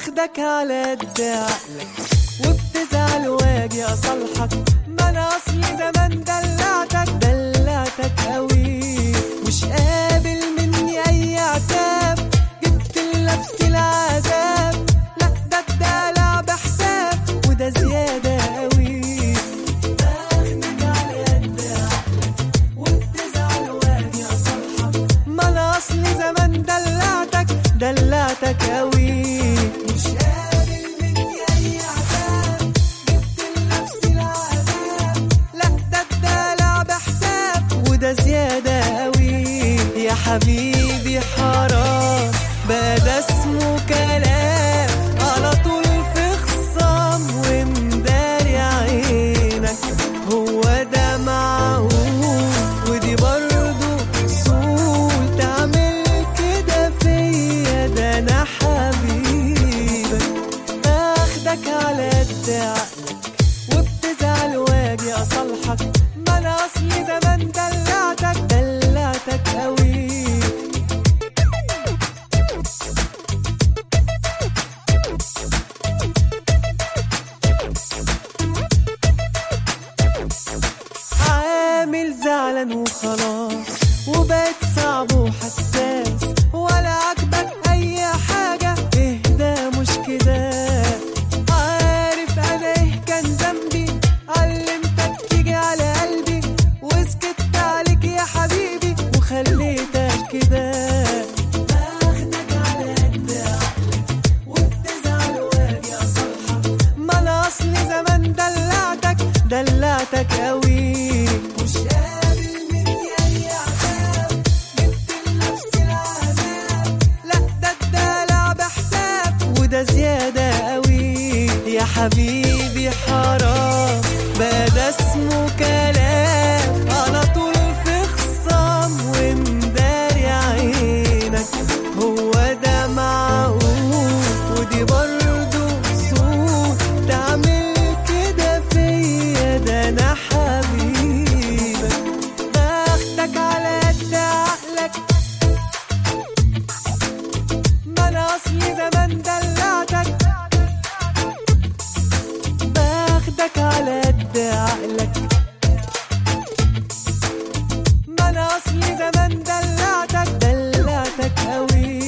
باخدك على قد عقلك وبتزعل واجي اصالحك، ما انا اصلي زمان دلعتك قوي، مش قابل مني اي عتاب، جبت لنفسي العذاب، لا ده الدلع بحساب وده زيادة قوي. باخدك على قد عقلك وبتزعل واجي اصالحك، ما انا اصلي زمان دلعتك قوي، مش قابل مني اي عتاب، جبت لنفسي العذاب، لا ده الدلع بحساب وده زيادة قوي. يا حبيبي حرام بقى ده اسمه كلام، على طول في خصام ومداري عينك، هو ده معقول؟ ودي برضو اصول تعمل كده فيا؟ ده انا حبيبك باخدك على قد عقلك وبتزعل واجي اصالحك، ما انا اصلي زمان دلعتك قوي. عامل زعلان وخلاص وبقيت صعب وحساس، ولا عجبك اي حاجة، اهدى مش كده، عارف انا ايه كان ذنبي، علمتك تيجي على قلبي وسكت عليك يا حبيبي وخليتك كده. باخدك على قد عقلك وبتزعل واجي اصالحك، ما انا اصلي زمان دلعتك قوي، مش قابل مني اي عتاب، جبت لنفسي العذاب، لا ده الدلع بحساب وده زيادة قوي. يا حبيبي حرام بقى ده اسمه كلام، على طول في خصام ومداري عينك، هو ده معقول؟ ودي برضو اصول تعمل كده فيا؟ ده انا حبيبك باخدك على قد عقلك، ما انا اصلي زمان باخدك على قد عقلك، ما انا اصلي زمان دلعتك قوي.